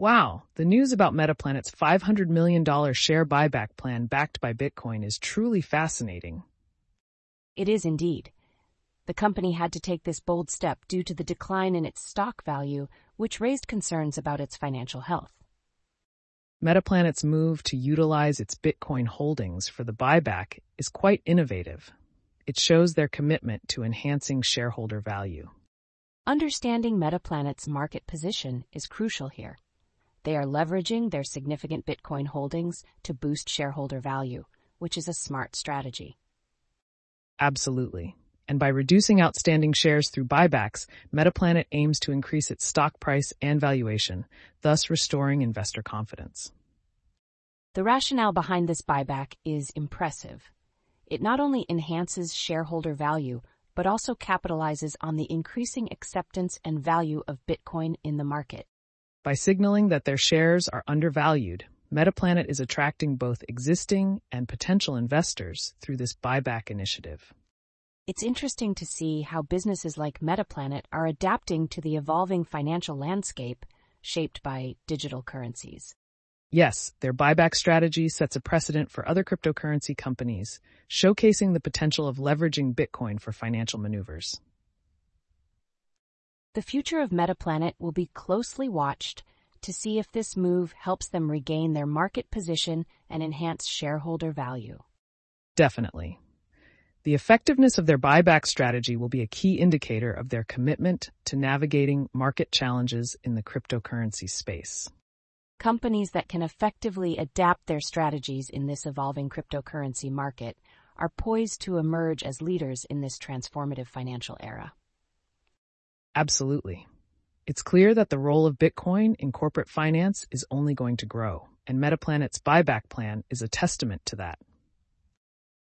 Wow, the news about Metaplanet's $500 million share buyback plan backed by Bitcoin is truly fascinating. It is indeed. The company had to take this bold step due to the decline in its stock value, which raised concerns about its financial health. Metaplanet's move to utilize its Bitcoin holdings for the buyback is quite innovative. It shows their commitment to enhancing shareholder value. Understanding Metaplanet's market position is crucial here. They are leveraging their significant Bitcoin holdings to boost shareholder value, which is a smart strategy. Absolutely. And by reducing outstanding shares through buybacks, Metaplanet aims to increase its stock price and valuation, thus restoring investor confidence. The rationale behind this buyback is impressive. It not only enhances shareholder value, but also capitalizes on the increasing acceptance and value of Bitcoin in the market. By signaling that their shares are undervalued, Metaplanet is attracting both existing and potential investors through this buyback initiative. It's interesting to see how businesses like Metaplanet are adapting to the evolving financial landscape shaped by digital currencies. Yes, their buyback strategy sets a precedent for other cryptocurrency companies, showcasing the potential of leveraging Bitcoin for financial maneuvers. The future of Metaplanet will be closely watched to see if this move helps them regain their market position and enhance shareholder value. Definitely. The effectiveness of their buyback strategy will be a key indicator of their commitment to navigating market challenges in the cryptocurrency space. Companies that can effectively adapt their strategies in this evolving cryptocurrency market are poised to emerge as leaders in this transformative financial era. Absolutely. It's clear that the role of Bitcoin in corporate finance is only going to grow, and Metaplanet's buyback plan is a testament to that.